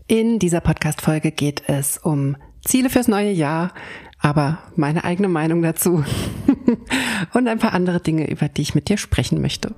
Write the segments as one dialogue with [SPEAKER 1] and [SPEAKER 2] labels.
[SPEAKER 1] In dieser Podcast-Folge geht es um Ziele fürs neue Jahr, aber meine eigene Meinung dazu und ein paar andere Dinge, über die ich mit dir sprechen möchte.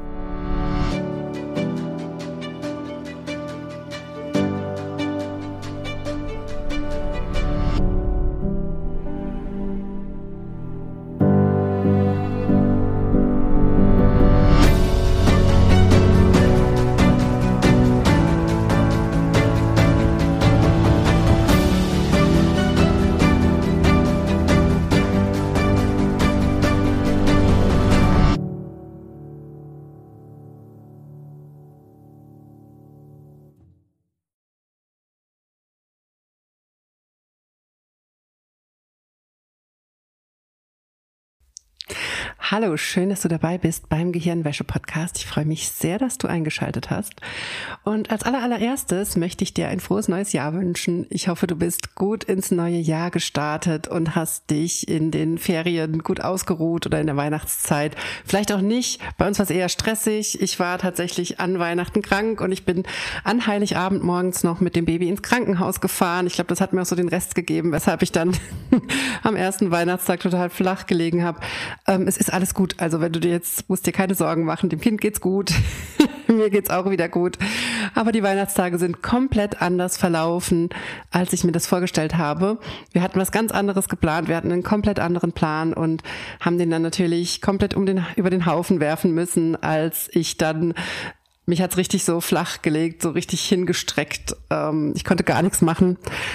[SPEAKER 1] Hallo, schön, dass du dabei bist beim Gehirnwäsche-Podcast. Ich freue mich sehr, dass du eingeschaltet hast. Und als allererstes möchte ich dir ein frohes neues Jahr wünschen. Ich hoffe, du bist gut ins neue Jahr gestartet und hast dich in den Ferien gut ausgeruht oder in der Weihnachtszeit. Vielleicht auch nicht. Bei uns war es eher stressig. Ich war tatsächlich an Weihnachten krank und ich bin an Heiligabend morgens noch mit dem Baby ins Krankenhaus gefahren. Ich glaube, das hat mir auch so den Rest gegeben, weshalb ich dann am ersten Weihnachtstag total flach gelegen habe. Es ist alles gut. Also wenn du musst dir keine Sorgen machen, dem Kind geht's gut, mir geht's auch wieder gut. Aber die Weihnachtstage sind komplett anders verlaufen, als ich mir das vorgestellt habe. Wir hatten was ganz anderes geplant, wir hatten einen komplett anderen Plan und haben den dann natürlich komplett über den Haufen werfen müssen, als ich dann, mich hat's richtig so flach gelegt, so richtig hingestreckt. Ich konnte gar nichts machen.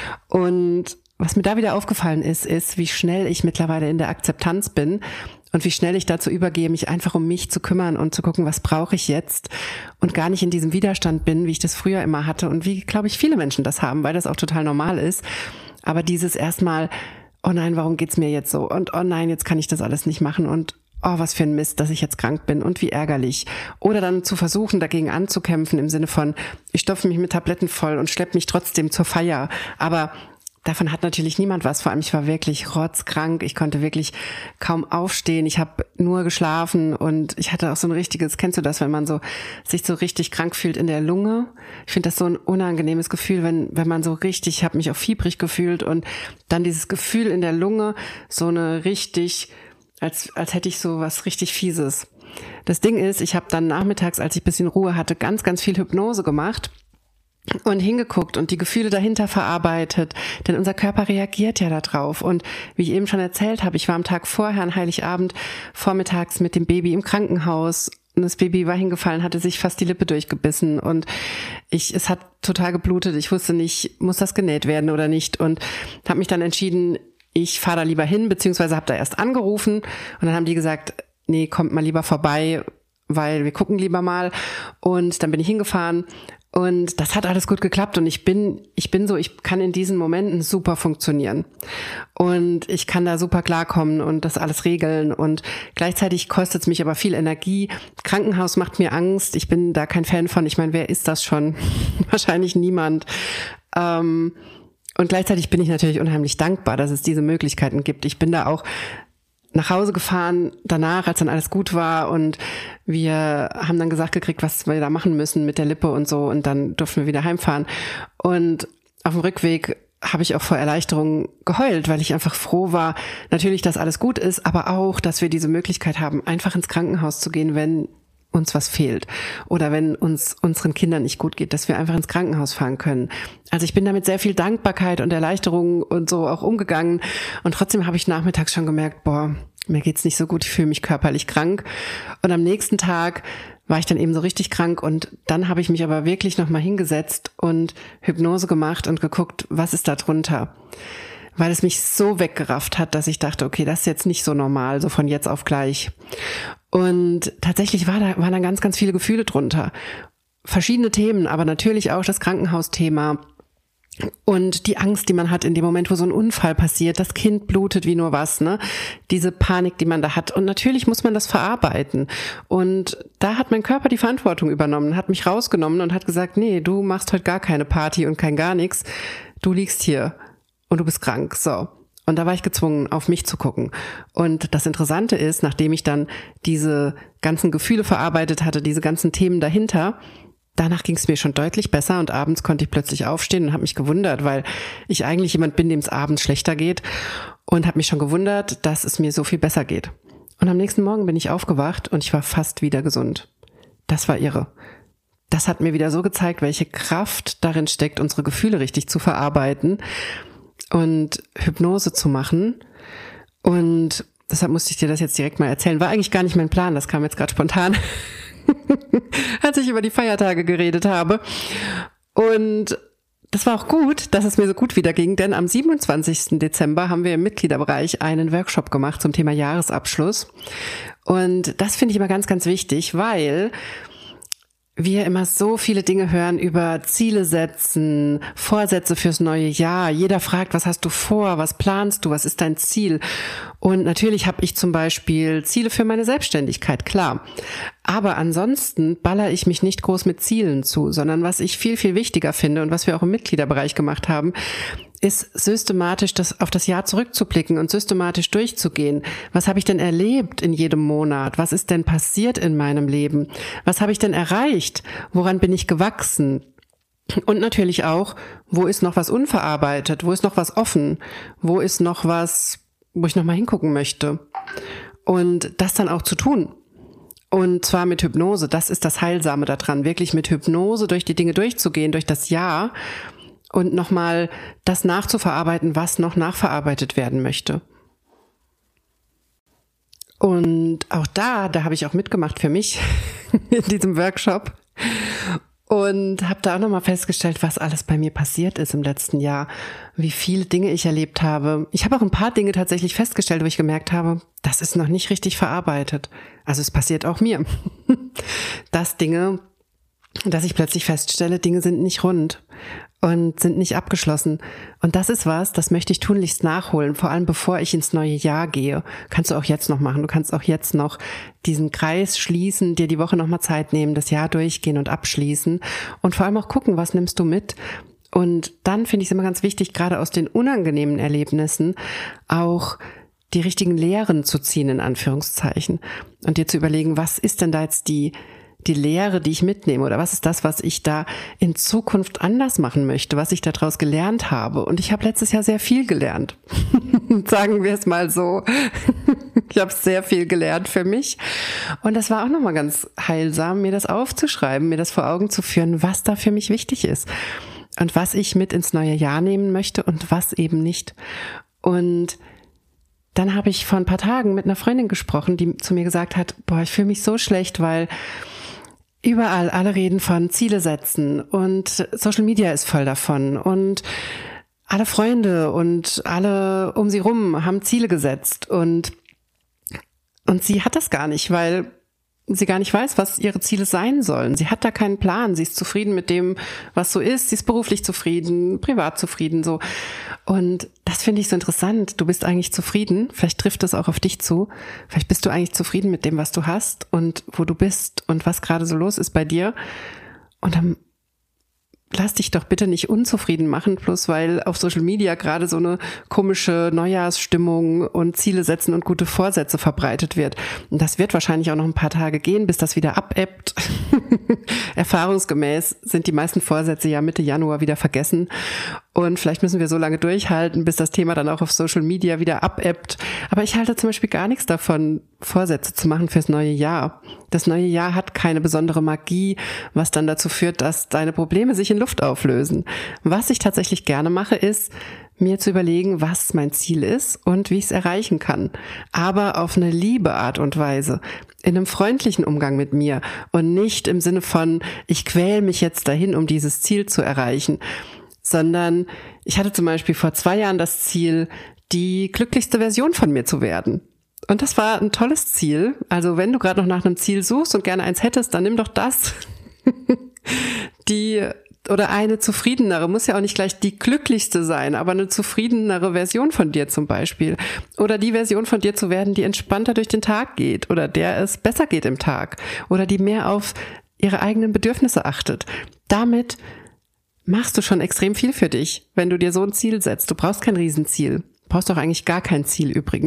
[SPEAKER 1] Und was mir da wieder aufgefallen ist, wie schnell ich mittlerweile in der Akzeptanz bin und wie schnell ich dazu übergehe, mich einfach um mich zu kümmern und zu gucken, was brauche ich jetzt und gar nicht in diesem Widerstand bin, wie ich das früher immer hatte und wie, glaube ich, viele Menschen das haben, weil das auch total normal ist. Aber dieses erstmal, oh nein, warum geht's mir jetzt so? Und oh nein, jetzt kann ich das alles nicht machen und oh, was für ein Mist, dass ich jetzt krank bin und wie ärgerlich. Oder dann zu versuchen, dagegen anzukämpfen im Sinne von, ich stopfe mich mit Tabletten voll und schleppe mich trotzdem zur Feier. Aber davon hat natürlich niemand was. Vor allem, ich war wirklich rotzkrank. Ich konnte wirklich kaum aufstehen. Ich habe nur geschlafen und ich hatte auch so ein richtiges, kennst du das, wenn man so sich so richtig krank fühlt in der Lunge? Ich finde das so ein unangenehmes Gefühl, wenn man so richtig, ich habe mich auch fiebrig gefühlt und dann dieses Gefühl in der Lunge, so eine richtig, als hätte ich so was richtig Fieses. Das Ding ist, ich habe dann nachmittags, als ich ein bisschen Ruhe hatte, ganz, ganz viel Hypnose gemacht und hingeguckt und die Gefühle dahinter verarbeitet, denn unser Körper reagiert ja darauf. Und wie ich eben schon erzählt habe, ich war am Tag vorher an Heiligabend vormittags mit dem Baby im Krankenhaus und das Baby war hingefallen, hatte sich fast die Lippe durchgebissen und es hat total geblutet. Ich wusste nicht, muss das genäht werden oder nicht und habe mich dann entschieden, ich fahre da lieber hin, beziehungsweise habe da erst angerufen und dann haben die gesagt, nee, kommt mal lieber vorbei, weil wir gucken lieber mal. Und dann bin ich hingefahren und das hat alles gut geklappt und ich kann in diesen Momenten super funktionieren und ich kann da super klarkommen und das alles regeln und gleichzeitig kostet es mich aber viel Energie. Krankenhaus macht mir Angst, ich bin da kein Fan von. Ich meine, wer ist das schon? Wahrscheinlich niemand. Und gleichzeitig bin ich natürlich unheimlich dankbar, dass es diese Möglichkeiten gibt. Ich bin da auch nach Hause gefahren danach, als dann alles gut war und wir haben dann gesagt gekriegt, was wir da machen müssen mit der Lippe und so und dann durften wir wieder heimfahren. Und auf dem Rückweg habe ich auch vor Erleichterung geheult, weil ich einfach froh war, natürlich, dass alles gut ist, aber auch, dass wir diese Möglichkeit haben, einfach ins Krankenhaus zu gehen, wenn uns was fehlt oder wenn unseren Kindern nicht gut geht, dass wir einfach ins Krankenhaus fahren können. Also ich bin da mit sehr viel Dankbarkeit und Erleichterung und so auch umgegangen und trotzdem habe ich nachmittags schon gemerkt, mir geht's nicht so gut, ich fühle mich körperlich krank und am nächsten Tag war ich dann eben so richtig krank und dann habe ich mich aber wirklich nochmal hingesetzt und Hypnose gemacht und geguckt, was ist da drunter, weil es mich so weggerafft hat, dass ich dachte, okay, das ist jetzt nicht so normal, so von jetzt auf gleich. Und tatsächlich waren dann ganz, ganz viele Gefühle drunter. Verschiedene Themen, aber natürlich auch das Krankenhausthema und die Angst, die man hat in dem Moment, wo so ein Unfall passiert, das Kind blutet wie nur was, ne? Diese Panik, die man da hat. Und natürlich muss man das verarbeiten. Und da hat mein Körper die Verantwortung übernommen, hat mich rausgenommen und hat gesagt, nee, du machst heute gar keine Party und kein gar nichts. Du liegst hier und du bist krank, so. Und da war ich gezwungen, auf mich zu gucken. Und das Interessante ist, nachdem ich dann diese ganzen Gefühle verarbeitet hatte, diese ganzen Themen dahinter, danach ging es mir schon deutlich besser und abends konnte ich plötzlich aufstehen und habe mich gewundert, weil ich eigentlich jemand bin, dem es abends schlechter geht und habe mich schon gewundert, dass es mir so viel besser geht. Und am nächsten Morgen bin ich aufgewacht und ich war fast wieder gesund. Das war irre. Das hat mir wieder so gezeigt, welche Kraft darin steckt, unsere Gefühle richtig zu verarbeiten und Hypnose zu machen. Und deshalb musste ich dir das jetzt direkt mal erzählen. War eigentlich gar nicht mein Plan, das kam jetzt gerade spontan, als ich über die Feiertage geredet habe. Und das war auch gut, dass es mir so gut wieder ging, denn am 27. Dezember haben wir im Mitgliederbereich einen Workshop gemacht zum Thema Jahresabschluss. Und das finde ich immer ganz, ganz wichtig, weil wir immer so viele Dinge hören über Ziele setzen, Vorsätze fürs neue Jahr. Jeder fragt, was hast du vor, was planst du, was ist dein Ziel? Und natürlich habe ich zum Beispiel Ziele für meine Selbstständigkeit, klar. Aber ansonsten baller ich mich nicht groß mit Zielen zu, sondern was ich viel, viel wichtiger finde und was wir auch im Mitgliederbereich gemacht haben, ist systematisch auf das Jahr zurückzublicken und systematisch durchzugehen. Was habe ich denn erlebt in jedem Monat? Was ist denn passiert in meinem Leben? Was habe ich denn erreicht? Woran bin ich gewachsen? Und natürlich auch, wo ist noch was unverarbeitet? Wo ist noch was offen? Wo ist noch was, wo ich noch mal hingucken möchte? Und das dann auch zu tun. Und zwar mit Hypnose. Das ist das Heilsame daran, wirklich mit Hypnose durch die Dinge durchzugehen, durch das Jahr und nochmal das nachzuverarbeiten, was noch nachverarbeitet werden möchte. Und auch da habe ich auch mitgemacht für mich in diesem Workshop und habe da auch nochmal festgestellt, was alles bei mir passiert ist im letzten Jahr, wie viele Dinge ich erlebt habe. Ich habe auch ein paar Dinge tatsächlich festgestellt, wo ich gemerkt habe, das ist noch nicht richtig verarbeitet. Also es passiert auch mir, dass ich plötzlich feststelle, Dinge sind nicht rund und sind nicht abgeschlossen. Und das ist was, das möchte ich tunlichst nachholen, vor allem bevor ich ins neue Jahr gehe. Kannst du auch jetzt noch machen. Du kannst auch jetzt noch diesen Kreis schließen, dir die Woche nochmal Zeit nehmen, das Jahr durchgehen und abschließen und vor allem auch gucken, was nimmst du mit. Und dann finde ich es immer ganz wichtig, gerade aus den unangenehmen Erlebnissen auch die richtigen Lehren zu ziehen, in Anführungszeichen, und dir zu überlegen, was ist denn da jetzt die Lehre, die ich mitnehme, oder was ist das, was ich da in Zukunft anders machen möchte, was ich daraus gelernt habe. Und ich habe letztes Jahr sehr viel gelernt. Sagen wir es mal so. Ich habe sehr viel gelernt für mich. Und das war auch nochmal ganz heilsam, mir das aufzuschreiben, mir das vor Augen zu führen, was da für mich wichtig ist und was ich mit ins neue Jahr nehmen möchte und was eben nicht. Und dann habe ich vor ein paar Tagen mit einer Freundin gesprochen, die zu mir gesagt hat, ich fühle mich so schlecht, weil überall alle reden von Ziele setzen und Social Media ist voll davon und alle Freunde und alle um sie rum haben Ziele gesetzt und sie hat das gar nicht, weil sie gar nicht weiß, was ihre Ziele sein sollen. Sie hat da keinen Plan. Sie ist zufrieden mit dem, was so ist. Sie ist beruflich zufrieden, privat zufrieden, so. Und das finde ich so interessant. Du bist eigentlich zufrieden. Vielleicht trifft es auch auf dich zu. Vielleicht bist du eigentlich zufrieden mit dem, was du hast und wo du bist und was gerade so los ist bei dir. Und dann lass dich doch bitte nicht unzufrieden machen, bloß weil auf Social Media gerade so eine komische Neujahrsstimmung und Ziele setzen und gute Vorsätze verbreitet wird. Und das wird wahrscheinlich auch noch ein paar Tage gehen, bis das wieder abebbt. Erfahrungsgemäß sind die meisten Vorsätze ja Mitte Januar wieder vergessen. Und vielleicht müssen wir so lange durchhalten, bis das Thema dann auch auf Social Media wieder abebbt. Aber ich halte zum Beispiel gar nichts davon, Vorsätze zu machen fürs neue Jahr. Das neue Jahr hat keine besondere Magie, was dann dazu führt, dass deine Probleme sich in Luft auflösen. Was ich tatsächlich gerne mache, ist, mir zu überlegen, was mein Ziel ist und wie ich es erreichen kann. Aber auf eine liebe Art und Weise, in einem freundlichen Umgang mit mir und nicht im Sinne von, ich quäle mich jetzt dahin, um dieses Ziel zu erreichen, sondern ich hatte zum Beispiel vor 2 Jahren das Ziel, die glücklichste Version von mir zu werden. Und das war ein tolles Ziel. Also wenn du gerade noch nach einem Ziel suchst und gerne eins hättest, dann nimm doch das. Oder eine zufriedenere, muss ja auch nicht gleich die glücklichste sein, aber eine zufriedenere Version von dir zum Beispiel. Oder die Version von dir zu werden, die entspannter durch den Tag geht oder der es besser geht im Tag oder die mehr auf ihre eigenen Bedürfnisse achtet. Damit machst du schon extrem viel für dich, wenn du dir so ein Ziel setzt. Du brauchst kein Riesenziel. Du brauchst doch eigentlich gar kein Ziel übrigens.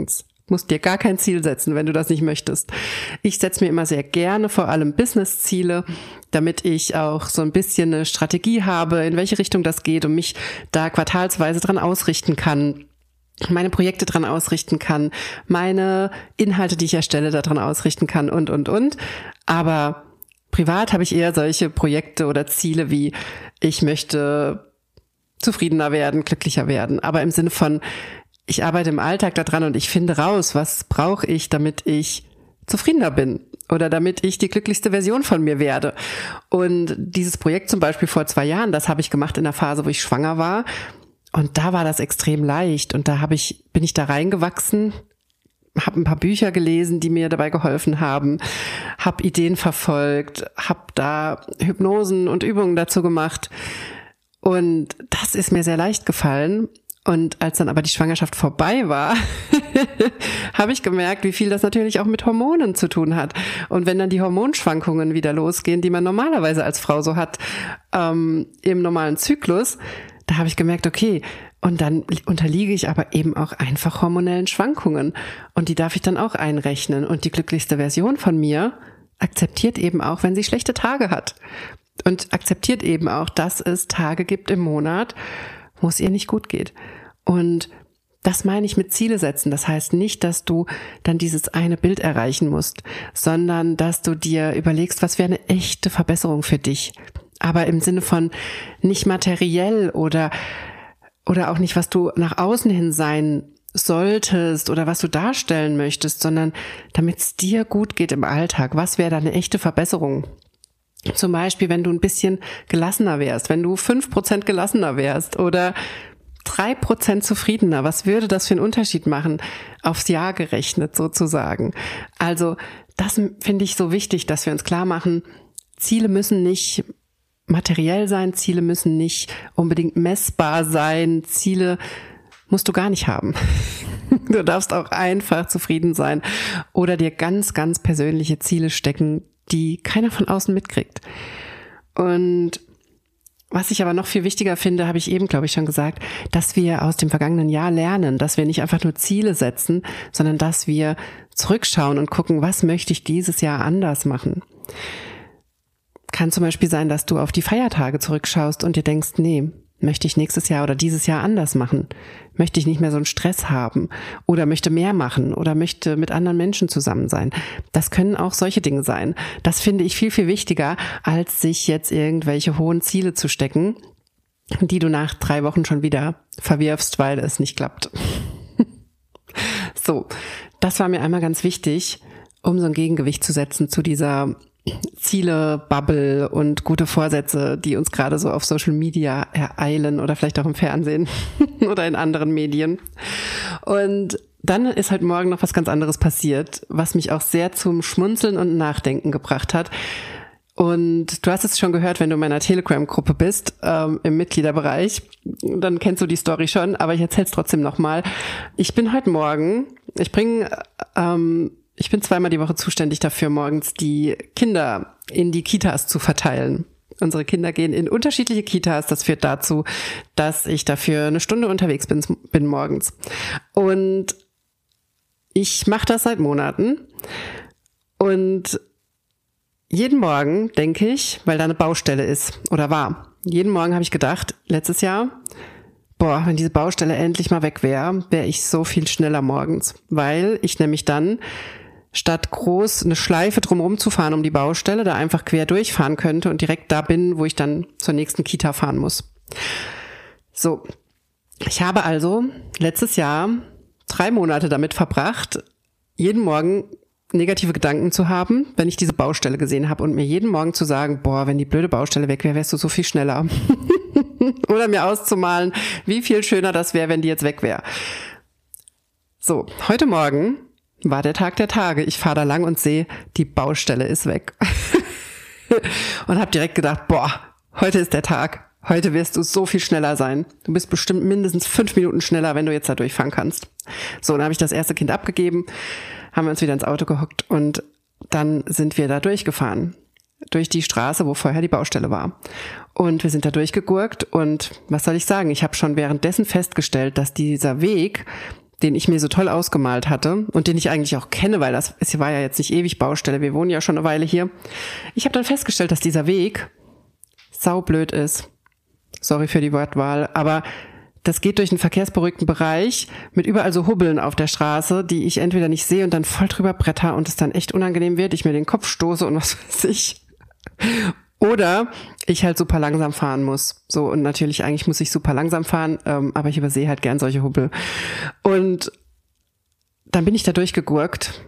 [SPEAKER 1] musst dir gar kein Ziel setzen, wenn du das nicht möchtest. Ich setze mir immer sehr gerne vor allem Business-Ziele, damit ich auch so ein bisschen eine Strategie habe, in welche Richtung das geht und mich da quartalsweise dran ausrichten kann, meine Projekte dran ausrichten kann, meine Inhalte, die ich erstelle, daran ausrichten kann und. Aber privat habe ich eher solche Projekte oder Ziele wie, ich möchte zufriedener werden, glücklicher werden. Aber im Sinne von, ich arbeite im Alltag daran und ich finde raus, was brauche ich, damit ich zufriedener bin oder damit ich die glücklichste Version von mir werde. Und dieses Projekt zum Beispiel vor 2 Jahren, das habe ich gemacht in der Phase, wo ich schwanger war. Und da war das extrem leicht und da bin ich da reingewachsen, habe ein paar Bücher gelesen, die mir dabei geholfen haben, habe Ideen verfolgt, habe da Hypnosen und Übungen dazu gemacht und das ist mir sehr leicht gefallen. Und als dann aber die Schwangerschaft vorbei war, habe ich gemerkt, wie viel das natürlich auch mit Hormonen zu tun hat. Und wenn dann die Hormonschwankungen wieder losgehen, die man normalerweise als Frau so hat, im normalen Zyklus, da habe ich gemerkt, okay, und dann unterliege ich aber eben auch einfach hormonellen Schwankungen. Und die darf ich dann auch einrechnen. Und die glücklichste Version von mir akzeptiert eben auch, wenn sie schlechte Tage hat. Und akzeptiert eben auch, dass es Tage gibt im Monat, wo es ihr nicht gut geht. Und das meine ich mit Ziele setzen. Das heißt nicht, dass du dann dieses eine Bild erreichen musst, sondern dass du dir überlegst, was wäre eine echte Verbesserung für dich. Aber im Sinne von nicht materiell oder auch nicht, was du nach außen hin sein solltest oder was du darstellen möchtest, sondern damit es dir gut geht im Alltag. Was wäre da eine echte Verbesserung? Zum Beispiel, wenn du ein bisschen gelassener wärst, wenn du 5% gelassener wärst oder 3% zufriedener. Was würde das für einen Unterschied machen? Aufs Jahr gerechnet sozusagen. Also das finde ich so wichtig, dass wir uns klar machen, Ziele müssen nicht materiell sein, Ziele müssen nicht unbedingt messbar sein, Ziele musst du gar nicht haben. Du darfst auch einfach zufrieden sein oder dir ganz, ganz persönliche Ziele stecken, die keiner von außen mitkriegt. Und was ich aber noch viel wichtiger finde, habe ich eben, glaube ich, schon gesagt, dass wir aus dem vergangenen Jahr lernen, dass wir nicht einfach nur Ziele setzen, sondern dass wir zurückschauen und gucken, was möchte ich dieses Jahr anders machen. Kann zum Beispiel sein, dass du auf die Feiertage zurückschaust und dir denkst, nee, möchte ich nächstes Jahr oder dieses Jahr anders machen? Möchte ich nicht mehr so einen Stress haben oder möchte mehr machen oder möchte mit anderen Menschen zusammen sein? Das können auch solche Dinge sein. Das finde ich viel, viel wichtiger, als sich jetzt irgendwelche hohen Ziele zu stecken, die du nach 3 Wochen schon wieder verwirfst, weil es nicht klappt. So, das war mir einmal ganz wichtig, um so ein Gegengewicht zu setzen zu dieser Ziele, Bubble und gute Vorsätze, die uns gerade so auf Social Media ereilen oder vielleicht auch im Fernsehen oder in anderen Medien. Und dann ist heute Morgen noch was ganz anderes passiert, was mich auch sehr zum Schmunzeln und Nachdenken gebracht hat. Und du hast es schon gehört, wenn du in meiner Telegram-Gruppe bist, im Mitgliederbereich, dann kennst du die Story schon, aber ich erzähle es trotzdem nochmal. Ich bin heute Morgen, ich bin 2-mal die Woche zuständig dafür, morgens die Kinder in die Kitas zu verteilen. Unsere Kinder gehen in unterschiedliche Kitas. Das führt dazu, dass ich dafür 1 Stunde unterwegs bin morgens. Und ich mache das seit Monaten. Und jeden Morgen denke ich, weil da eine Baustelle ist oder war, jeden Morgen habe ich gedacht, letztes Jahr, wenn diese Baustelle endlich mal weg wäre, wäre ich so viel schneller morgens. Weil ich nämlich dann statt groß eine Schleife drumherum zu fahren um die Baustelle, da einfach quer durchfahren könnte und direkt da bin, wo ich dann zur nächsten Kita fahren muss. So, ich habe also letztes Jahr 3 Monate damit verbracht, jeden Morgen negative Gedanken zu haben, wenn ich diese Baustelle gesehen habe und mir jeden Morgen zu sagen, wenn die blöde Baustelle weg wäre, wärst du so viel schneller. Oder mir auszumalen, wie viel schöner das wäre, wenn die jetzt weg wäre. So, heute Morgen war der Tag der Tage. Ich fahre da lang und sehe, die Baustelle ist weg. Und habe direkt gedacht, heute ist der Tag. Heute wirst du so viel schneller sein. Du bist bestimmt mindestens 5 Minuten schneller, wenn du jetzt da durchfahren kannst. So, dann habe ich das erste Kind abgegeben, haben wir uns wieder ins Auto gehockt und dann sind wir da durchgefahren. Durch die Straße, wo vorher die Baustelle war. Und wir sind da durchgegurkt und was soll ich sagen? Ich habe schon währenddessen festgestellt, dass dieser Weg den ich mir so toll ausgemalt hatte und den ich eigentlich auch kenne, weil es war ja jetzt nicht ewig Baustelle, wir wohnen ja schon eine Weile hier. Ich habe dann festgestellt, dass dieser Weg saublöd ist. Sorry für die Wortwahl, aber das geht durch einen verkehrsberuhigten Bereich mit überall so Hubbeln auf der Straße, die ich entweder nicht sehe und dann voll drüber bretter und es dann echt unangenehm wird, ich mir den Kopf stoße und was weiß ich. Oder ich halt super langsam fahren muss. So, und natürlich eigentlich muss ich super langsam fahren, aber ich übersehe halt gern solche Hubbel. Und dann bin ich da durchgegurkt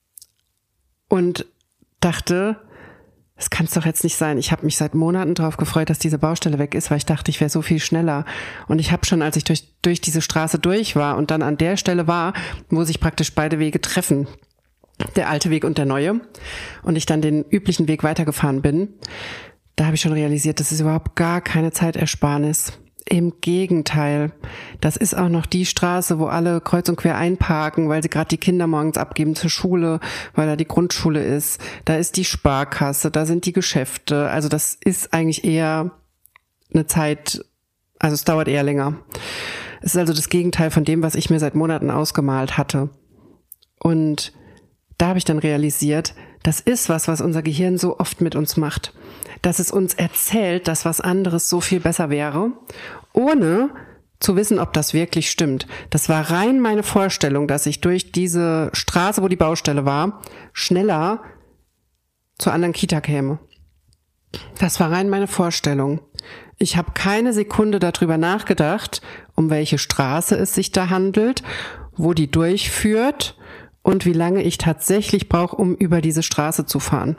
[SPEAKER 1] und dachte, das kann es doch jetzt nicht sein. Ich habe mich seit Monaten drauf gefreut, dass diese Baustelle weg ist, weil ich dachte, ich wäre so viel schneller. Und ich habe schon, als ich durch diese Straße durch war und dann an der Stelle war, wo sich praktisch beide Wege treffen, der alte Weg und der neue, und ich dann den üblichen Weg weitergefahren bin, da habe ich schon realisiert, das ist überhaupt gar keine Zeitersparnis. Im Gegenteil, das ist auch noch die Straße, wo alle kreuz und quer einparken, weil sie gerade die Kinder morgens abgeben zur Schule, weil da die Grundschule ist. Da ist die Sparkasse, da sind die Geschäfte. Also das ist eigentlich eher eine Zeit, also es dauert eher länger. Es ist also das Gegenteil von dem, was ich mir seit Monaten ausgemalt hatte. Und da habe ich dann realisiert, das ist was unser Gehirn so oft mit uns macht. Dass es uns erzählt, dass was anderes so viel besser wäre, ohne zu wissen, ob das wirklich stimmt. Das war rein meine Vorstellung, dass ich durch diese Straße, wo die Baustelle war, schneller zur anderen Kita käme. Das war rein meine Vorstellung. Ich habe keine Sekunde darüber nachgedacht, um welche Straße es sich da handelt, wo die durchführt und wie lange ich tatsächlich brauche, um über diese Straße zu fahren.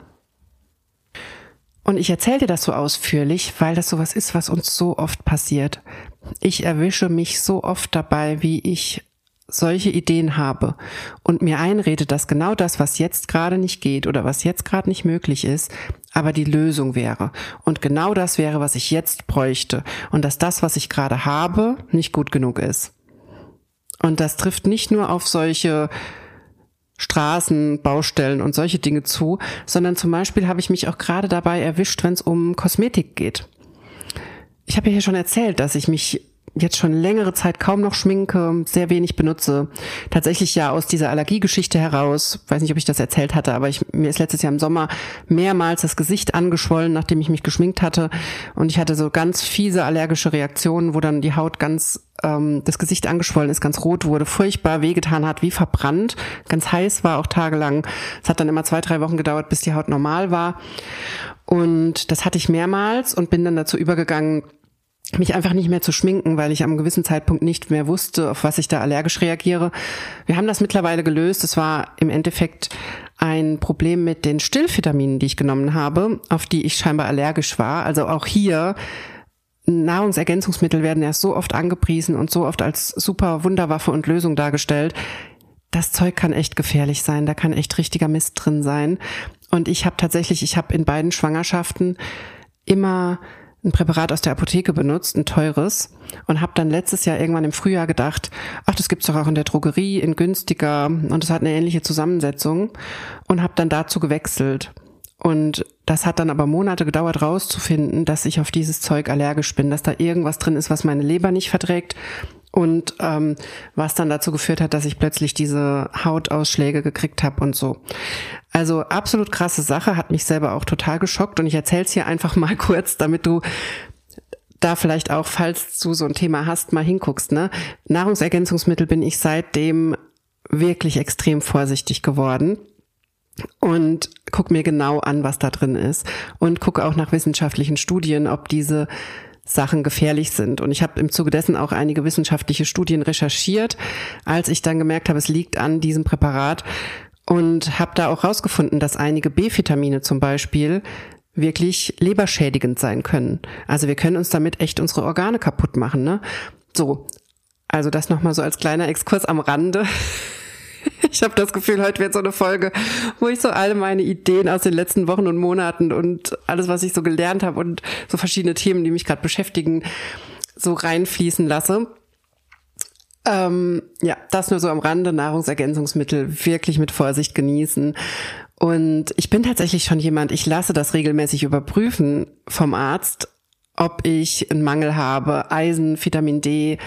[SPEAKER 1] Und ich erzähle dir das so ausführlich, weil das sowas ist, was uns so oft passiert. Ich erwische mich so oft dabei, wie ich solche Ideen habe und mir einrede, dass genau das, was jetzt gerade nicht geht oder was jetzt gerade nicht möglich ist, aber die Lösung wäre. Und genau das wäre, was ich jetzt bräuchte. Und dass das, was ich gerade habe, nicht gut genug ist. Und das trifft nicht nur auf solche Straßen, Baustellen und solche Dinge zu, sondern zum Beispiel habe ich mich auch gerade dabei erwischt, wenn es um Kosmetik geht. Ich habe ja hier schon erzählt, dass ich mich jetzt schon längere Zeit kaum noch schminke, sehr wenig benutze. Tatsächlich ja aus dieser Allergiegeschichte heraus, weiß nicht, ob ich das erzählt hatte, aber mir ist letztes Jahr im Sommer mehrmals das Gesicht angeschwollen, nachdem ich mich geschminkt hatte. Und ich hatte so ganz fiese allergische Reaktionen, wo dann die Haut das Gesicht angeschwollen ist, ganz rot wurde, furchtbar wehgetan hat, wie verbrannt, ganz heiß war auch tagelang. Es hat dann immer 2-3 Wochen gedauert, bis die Haut normal war. Und das hatte ich mehrmals und bin dann dazu übergegangen, mich einfach nicht mehr zu schminken, weil ich am gewissen Zeitpunkt nicht mehr wusste, auf was ich da allergisch reagiere. Wir haben das mittlerweile gelöst. Es war im Endeffekt ein Problem mit den Stillvitaminen, die ich genommen habe, auf die ich scheinbar allergisch war. Also auch hier, Nahrungsergänzungsmittel werden erst so oft angepriesen und so oft als super Wunderwaffe und Lösung dargestellt. Das Zeug kann echt gefährlich sein, da kann echt richtiger Mist drin sein. Und ich habe in beiden Schwangerschaften immer ein Präparat aus der Apotheke benutzt, ein teures, und habe dann letztes Jahr irgendwann im Frühjahr gedacht, ach, das gibt's doch auch in der Drogerie, in günstiger, und es hat eine ähnliche Zusammensetzung, und habe dann dazu gewechselt. Und das hat dann aber Monate gedauert, rauszufinden, dass ich auf dieses Zeug allergisch bin, dass da irgendwas drin ist, was meine Leber nicht verträgt, und was dann dazu geführt hat, dass ich plötzlich diese Hautausschläge gekriegt habe und so. Also absolut krasse Sache, hat mich selber auch total geschockt, und ich erzähl's hier einfach mal kurz, damit du da vielleicht auch, falls du so ein Thema hast, mal hinguckst, ne? Nahrungsergänzungsmittel bin ich seitdem wirklich extrem vorsichtig geworden und guck mir genau an, was da drin ist, und gucke auch nach wissenschaftlichen Studien, ob diese Sachen gefährlich sind. Und ich habe im Zuge dessen auch einige wissenschaftliche Studien recherchiert, als ich dann gemerkt habe, es liegt an diesem Präparat, und habe da auch rausgefunden, dass einige B-Vitamine zum Beispiel wirklich leberschädigend sein können. Also wir können uns damit echt unsere Organe kaputt machen, ne? So, also das nochmal so als kleiner Exkurs am Rande. Ich habe das Gefühl, heute wird so eine Folge, wo ich so alle meine Ideen aus den letzten Wochen und Monaten und alles, was ich so gelernt habe und so verschiedene Themen, die mich gerade beschäftigen, so reinfließen lasse. Ja, das nur so am Rande. Nahrungsergänzungsmittel wirklich mit Vorsicht genießen. Und ich bin tatsächlich schon jemand, ich lasse das regelmäßig überprüfen vom Arzt, ob ich einen Mangel habe, Eisen, Vitamin D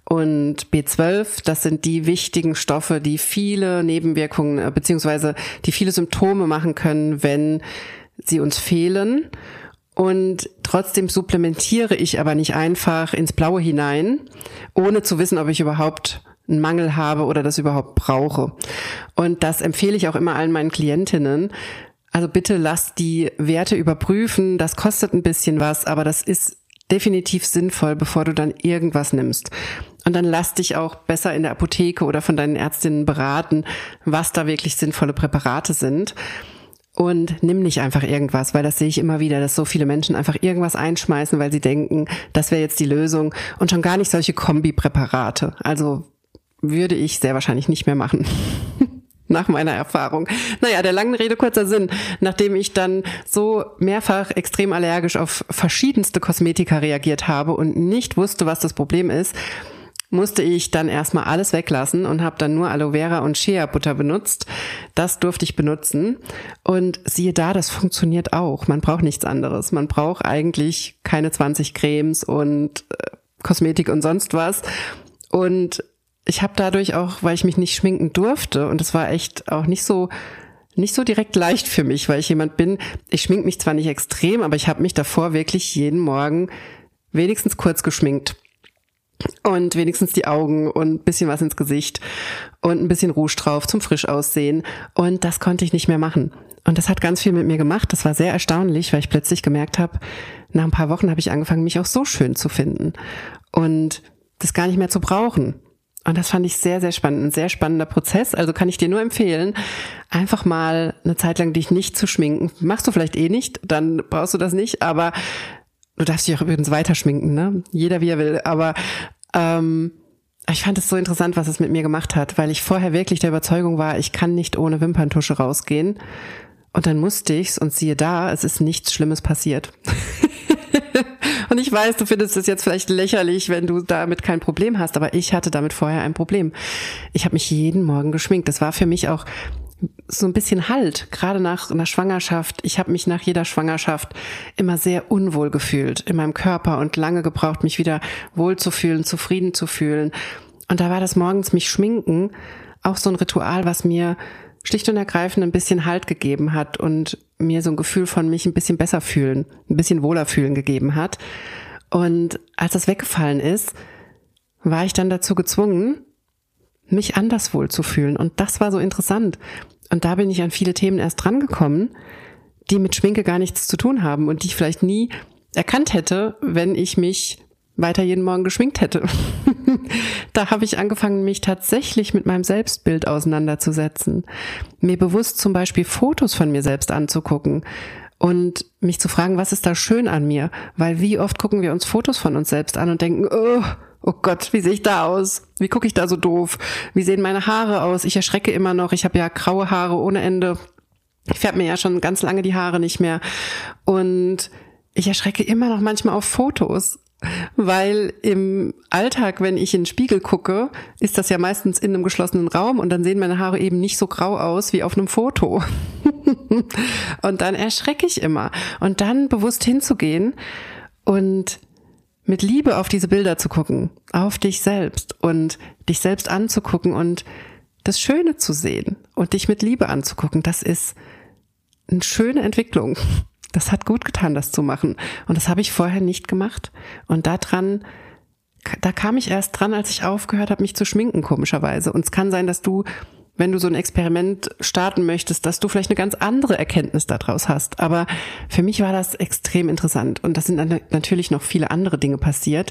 [SPEAKER 1] Und B12, das sind die wichtigen Stoffe, die viele Nebenwirkungen beziehungsweise die viele Symptome machen können, wenn sie uns fehlen. Und trotzdem supplementiere ich aber nicht einfach ins Blaue hinein, ohne zu wissen, ob ich überhaupt einen Mangel habe oder das überhaupt brauche. Und das empfehle ich auch immer allen meinen Klientinnen. Also bitte lass die Werte überprüfen. Das kostet ein bisschen was, aber das ist definitiv sinnvoll, bevor du dann irgendwas nimmst. Und dann lass dich auch besser in der Apotheke oder von deinen Ärztinnen beraten, was da wirklich sinnvolle Präparate sind. Und nimm nicht einfach irgendwas, weil das sehe ich immer wieder, dass so viele Menschen einfach irgendwas einschmeißen, weil sie denken, das wäre jetzt die Lösung. Und schon gar nicht solche Kombipräparate. Also würde ich sehr wahrscheinlich nicht mehr machen. Nach meiner Erfahrung. Naja, der langen Rede kurzer Sinn. Nachdem ich dann so mehrfach extrem allergisch auf verschiedenste Kosmetika reagiert habe und nicht wusste, was das Problem ist, musste ich dann erstmal alles weglassen und habe dann nur Aloe Vera und Shea Butter benutzt. Das durfte ich benutzen. Und siehe da, das funktioniert auch. Man braucht nichts anderes. Man braucht eigentlich keine 20 Cremes und Kosmetik und sonst was. Und ich habe dadurch auch, weil ich mich nicht schminken durfte, und es war echt auch nicht so direkt leicht für mich, weil ich jemand bin, ich schmink mich zwar nicht extrem, aber ich habe mich davor wirklich jeden Morgen wenigstens kurz geschminkt. Und wenigstens die Augen und ein bisschen was ins Gesicht und ein bisschen Rouge drauf zum frisch aussehen. Und das konnte ich nicht mehr machen. Und das hat ganz viel mit mir gemacht. Das war sehr erstaunlich, weil ich plötzlich gemerkt habe, nach ein paar Wochen habe ich angefangen, mich auch so schön zu finden und das gar nicht mehr zu brauchen. Und das fand ich sehr, sehr spannend, ein sehr spannender Prozess. Also kann ich dir nur empfehlen, einfach mal eine Zeit lang dich nicht zu schminken. Machst du vielleicht eh nicht, dann brauchst du das nicht, aber du darfst dich auch übrigens weiter schminken, ne? Jeder wie er will. Aber ich fand es so interessant, was es mit mir gemacht hat, weil ich vorher wirklich der Überzeugung war, ich kann nicht ohne Wimperntusche rausgehen. Und dann musste ich's und siehe da, es ist nichts Schlimmes passiert. Und ich weiß, du findest es jetzt vielleicht lächerlich, wenn du damit kein Problem hast, aber ich hatte damit vorher ein Problem. Ich habe mich jeden Morgen geschminkt. Das war für mich auch so ein bisschen Halt, gerade nach einer Schwangerschaft. Ich habe mich nach jeder Schwangerschaft immer sehr unwohl gefühlt in meinem Körper und lange gebraucht, mich wieder wohlzufühlen, zufrieden zu fühlen. Und da war das morgens mich schminken auch so ein Ritual, was mir schlicht und ergreifend ein bisschen Halt gegeben hat und mir so ein Gefühl von mich ein bisschen besser fühlen, ein bisschen wohler fühlen gegeben hat. Und als das weggefallen ist, war ich dann dazu gezwungen, mich anders wohlzufühlen. Und das war so interessant. Und da bin ich an viele Themen erst dran gekommen, die mit Schminke gar nichts zu tun haben und die ich vielleicht nie erkannt hätte, wenn ich mich weiter jeden Morgen geschminkt hätte. Da habe ich angefangen, mich tatsächlich mit meinem Selbstbild auseinanderzusetzen. Mir bewusst zum Beispiel Fotos von mir selbst anzugucken und mich zu fragen, was ist da schön an mir? Weil wie oft gucken wir uns Fotos von uns selbst an und denken, oh Gott, wie sehe ich da aus? Wie gucke ich da so doof? Wie sehen meine Haare aus? Ich erschrecke immer noch. Ich habe ja graue Haare ohne Ende. Ich färbe mir ja schon ganz lange die Haare nicht mehr. Und ich erschrecke immer noch manchmal auf Fotos. Weil im Alltag, wenn ich in den Spiegel gucke, ist das ja meistens in einem geschlossenen Raum und dann sehen meine Haare eben nicht so grau aus wie auf einem Foto. Und dann erschrecke ich immer. Und dann bewusst hinzugehen und mit Liebe auf diese Bilder zu gucken, auf dich selbst und dich selbst anzugucken und das Schöne zu sehen und dich mit Liebe anzugucken, das ist eine schöne Entwicklung. Das hat gut getan, das zu machen. Und das habe ich vorher nicht gemacht. Und da kam ich erst dran, als ich aufgehört habe, mich zu schminken, komischerweise. Und es kann sein, dass du, wenn du so ein Experiment starten möchtest, dass du vielleicht eine ganz andere Erkenntnis daraus hast. Aber für mich war das extrem interessant. Und das sind natürlich noch viele andere Dinge passiert.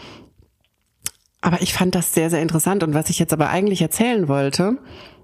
[SPEAKER 1] Aber ich fand das sehr, sehr interessant. Und was ich jetzt aber eigentlich erzählen wollte,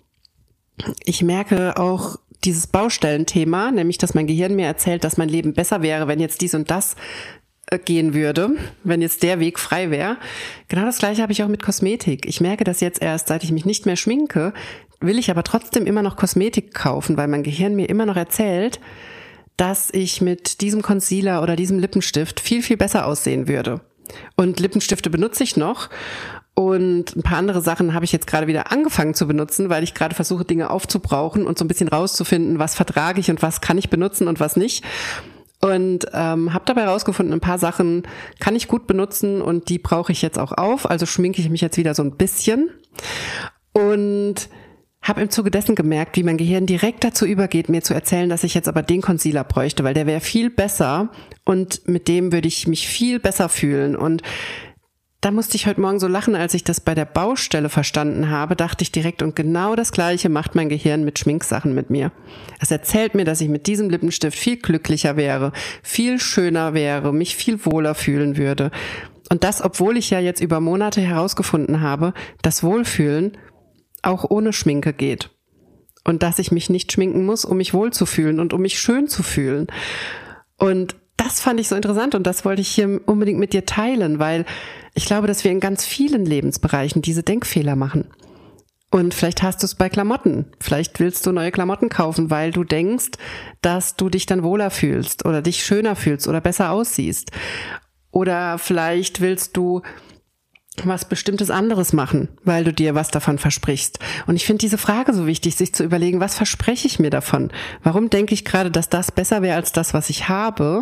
[SPEAKER 1] ich merke auch dieses Baustellenthema, nämlich, dass mein Gehirn mir erzählt, dass mein Leben besser wäre, wenn jetzt dies und das gehen würde, wenn jetzt der Weg frei wäre. Genau das Gleiche habe ich auch mit Kosmetik. Ich merke das jetzt erst, seit ich mich nicht mehr schminke, will ich aber trotzdem immer noch Kosmetik kaufen, weil mein Gehirn mir immer noch erzählt, dass ich mit diesem Concealer oder diesem Lippenstift viel, viel besser aussehen würde. Und Lippenstifte benutze ich noch. Und ein paar andere Sachen habe ich jetzt gerade wieder angefangen zu benutzen, weil ich gerade versuche, Dinge aufzubrauchen und so ein bisschen rauszufinden, was vertrage ich und was kann ich benutzen und was nicht. Und habe dabei herausgefunden, ein paar Sachen kann ich gut benutzen und die brauche ich jetzt auch auf. Also schminke ich mich jetzt wieder so ein bisschen und habe im Zuge dessen gemerkt, wie mein Gehirn direkt dazu übergeht, mir zu erzählen, dass ich jetzt aber den Concealer bräuchte, weil der wäre viel besser und mit dem würde ich mich viel besser fühlen. Und da musste ich heute Morgen so lachen, als ich das bei der Baustelle verstanden habe, dachte ich direkt, und genau das Gleiche macht mein Gehirn mit Schminksachen mit mir. Es erzählt mir, dass ich mit diesem Lippenstift viel glücklicher wäre, viel schöner wäre, mich viel wohler fühlen würde. Und das, obwohl ich ja jetzt über Monate herausgefunden habe, dass Wohlfühlen auch ohne Schminke geht. Und dass ich mich nicht schminken muss, um mich wohlzufühlen und um mich schön zu fühlen. Und das fand ich so interessant und das wollte ich hier unbedingt mit dir teilen, weil ich glaube, dass wir in ganz vielen Lebensbereichen diese Denkfehler machen. Und vielleicht hast du es bei Klamotten. Vielleicht willst du neue Klamotten kaufen, weil du denkst, dass du dich dann wohler fühlst oder dich schöner fühlst oder besser aussiehst. Oder vielleicht willst du was Bestimmtes anderes machen, weil du dir was davon versprichst. Und ich finde diese Frage so wichtig, sich zu überlegen, was verspreche ich mir davon? Warum denke ich gerade, dass das besser wäre als das, was ich habe?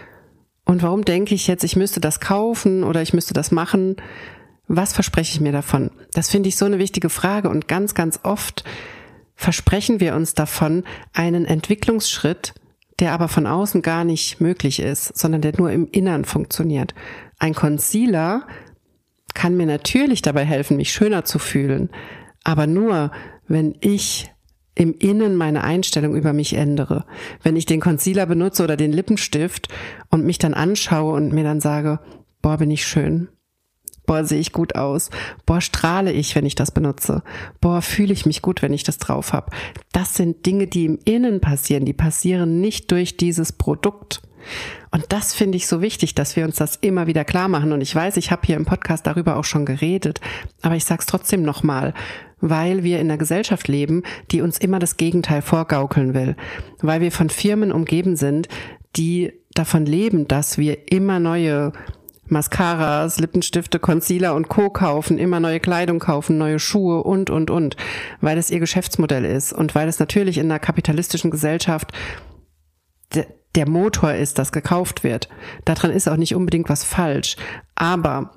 [SPEAKER 1] Und warum denke ich jetzt, ich müsste das kaufen oder ich müsste das machen? Was verspreche ich mir davon? Das finde ich so eine wichtige Frage und ganz, ganz oft versprechen wir uns davon einen Entwicklungsschritt, der aber von außen gar nicht möglich ist, sondern der nur im Innern funktioniert. Ein Concealer kann mir natürlich dabei helfen, mich schöner zu fühlen, aber nur, wenn ich im Innen meine Einstellung über mich ändere. Wenn ich den Concealer benutze oder den Lippenstift und mich dann anschaue und mir dann sage, boah, bin ich schön, boah, sehe ich gut aus, boah, strahle ich, wenn ich das benutze, boah, fühle ich mich gut, wenn ich das drauf habe. Das sind Dinge, die im Innen passieren, die passieren nicht durch dieses Produkt. Und das finde ich so wichtig, dass wir uns das immer wieder klar machen. Und ich weiß, ich habe hier im Podcast darüber auch schon geredet, aber ich sage es trotzdem nochmal, weil wir in einer Gesellschaft leben, die uns immer das Gegenteil vorgaukeln will. Weil wir von Firmen umgeben sind, die davon leben, dass wir immer neue Mascaras, Lippenstifte, Concealer und Co. kaufen, immer neue Kleidung kaufen, neue Schuhe und. Weil es ihr Geschäftsmodell ist und weil es natürlich in einer kapitalistischen Gesellschaft der Motor ist, das gekauft wird. Daran ist auch nicht unbedingt was falsch. Aber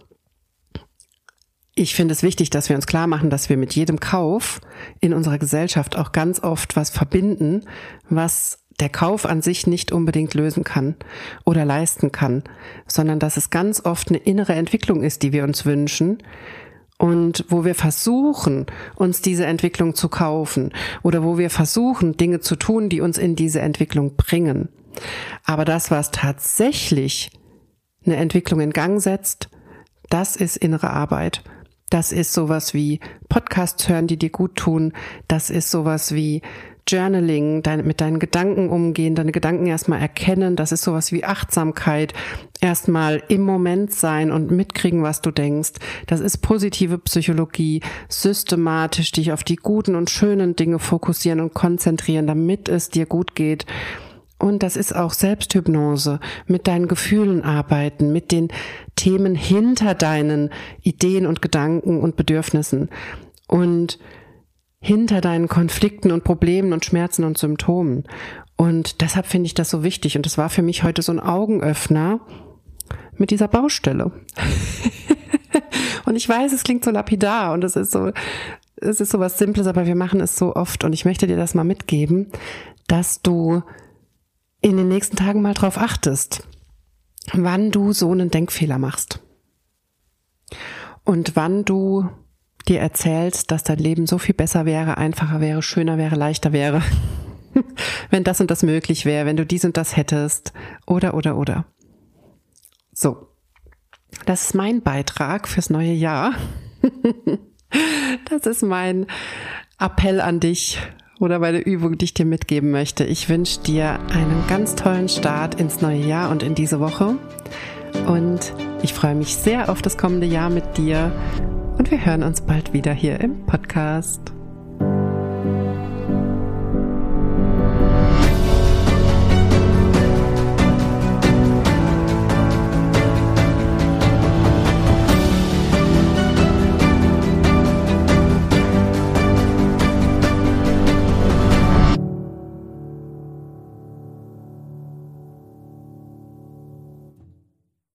[SPEAKER 1] ich finde es wichtig, dass wir uns klar machen, dass wir mit jedem Kauf in unserer Gesellschaft auch ganz oft was verbinden, was der Kauf an sich nicht unbedingt lösen kann oder leisten kann, sondern dass es ganz oft eine innere Entwicklung ist, die wir uns wünschen und wo wir versuchen, uns diese Entwicklung zu kaufen oder wo wir versuchen, Dinge zu tun, die uns in diese Entwicklung bringen. Aber das, was tatsächlich eine Entwicklung in Gang setzt, das ist innere Arbeit. Das ist sowas wie Podcasts hören, die dir gut tun. Das ist sowas wie Journaling, mit deinen Gedanken umgehen, deine Gedanken erstmal erkennen. Das ist sowas wie Achtsamkeit. Erstmal im Moment sein und mitkriegen, was du denkst. Das ist positive Psychologie. Systematisch dich auf die guten und schönen Dinge fokussieren und konzentrieren, damit es dir gut geht. Und das ist auch Selbsthypnose, mit deinen Gefühlen arbeiten, mit den Themen hinter deinen Ideen und Gedanken und Bedürfnissen und hinter deinen Konflikten und Problemen und Schmerzen und Symptomen. Und deshalb finde ich das so wichtig. Und das war für mich heute so ein Augenöffner mit dieser Baustelle. Und ich weiß, es klingt so lapidar und es ist so was Simples, aber wir machen es so oft. Und ich möchte dir das mal mitgeben, dass du in den nächsten Tagen mal drauf achtest, wann du so einen Denkfehler machst. Und wann du dir erzählst, dass dein Leben so viel besser wäre, einfacher wäre, schöner wäre, leichter wäre, wenn das und das möglich wäre, wenn du dies und das hättest, oder. So, das ist mein Beitrag fürs neue Jahr. Das ist mein Appell an dich oder meine Übung, die ich dir mitgeben möchte. Ich wünsche dir einen ganz tollen Start ins neue Jahr und in diese Woche. Und ich freue mich sehr auf das kommende Jahr mit dir. Und wir hören uns bald wieder hier im Podcast.